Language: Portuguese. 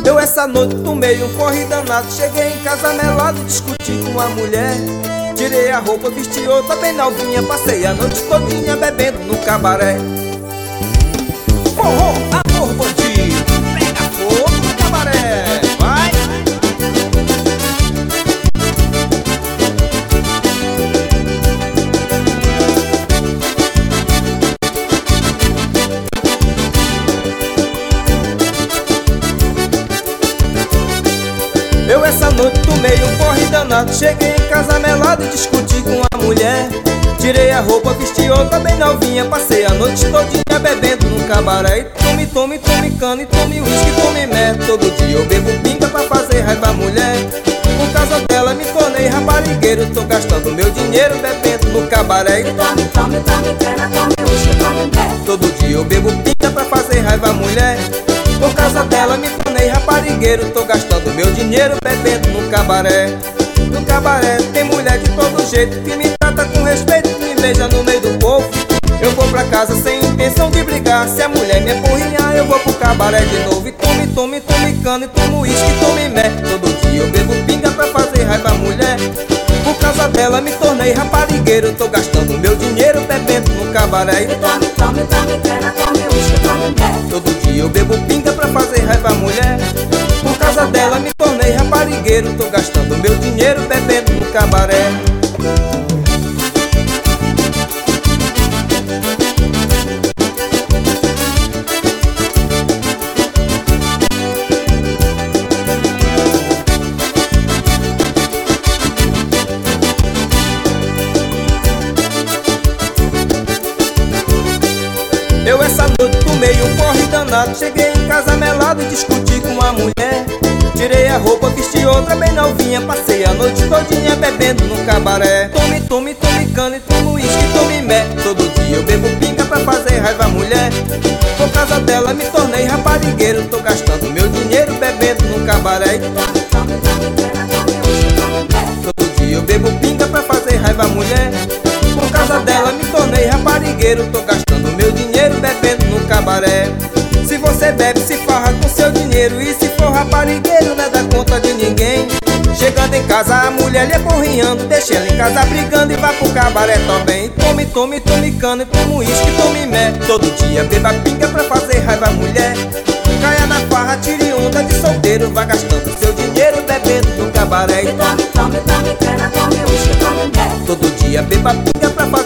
Eu essa noite tomei um corre danado. Cheguei em casa melado e discuti com a mulher. Tirei a roupa, vesti outra bem novinha. Passei a noite todinha bebendo no cabaré. Forró, amor bandido, pega fogo no cabaré. Vai! Eu essa noite tomei um corre danado. Cheguei em casa melado e discuti com a mulher. Tirei a roupa, vesti outra bem novinha. Passei a noite todinha bebendo no cabaré. E tome cana, e tome uísque, tome mé. Todo dia eu bebo pinga pra fazer raiva à mulher. Por causa dela me tornei raparigueiro. Tô gastando meu dinheiro bebendo no cabaré. E tome cana, tome uísque, tome mé. Todo dia eu bebo pinga pra fazer raiva à mulher. Por causa dela me tornei raparigueiro. Tô gastando meu dinheiro bebendo no cabaré. No cabaré tem mulher de todo jeito, que me trata com respeito, que me beija no meio do povo. Eu vou pra casa sem intenção de brigar. Se a mulher me empurrinhar, eu vou pro cabaré de novo. E tome cana, e tome uísque, tome mé. Todo dia eu bebo pinga pra fazer raiva à mulher. Por causa dela me tornei raparigueiro. Tô gastando meu dinheiro bebendo no cabaré. E tome cana, tome uísque, tome mé. Todo dia eu bebo pinga pra fazer raiva à mulher. Por causa dela me tornei raparigueiro. Tô gastando meu dinheiro bebendo no cabaré. Eu essa noite tomei um corre danado. Cheguei em casa melado e discuti com a mulher. Tirei a roupa, vesti outra bem novinha. Passei a noite todinha bebendo no cabaré. Tome cana, e tome uísque, tome mé. Todo dia eu bebo pinga pra fazer raiva à mulher. Por causa dela me tornei raparigueiro. Tô gastando meu dinheiro bebendo no cabaré. Tome cana, tome uísque, tome mé. Todo dia eu bebo pinga pra fazer raiva à mulher. Por causa dela me tornei raparigueiro. Tô gastando meu dinheiro bebendo no cabaré. Se você bebe, se farra com seu dinheiro. E se for raparigueiro, não é da conta de ninguém. Chegando em casa, a mulher lhe aporrinhando. Deixa ela em casa brigando e vá pro cabaré também. Tome cana, e tome uísque, tome mé. Todo dia beba pinga pra fazer raiva à mulher. Caia na farra, tire onda de solteiro. Vá gastando seu dinheiro bebendo no cabaré. Tome cana, tome uísque, tome mé. Todo dia beba pinga pra fazer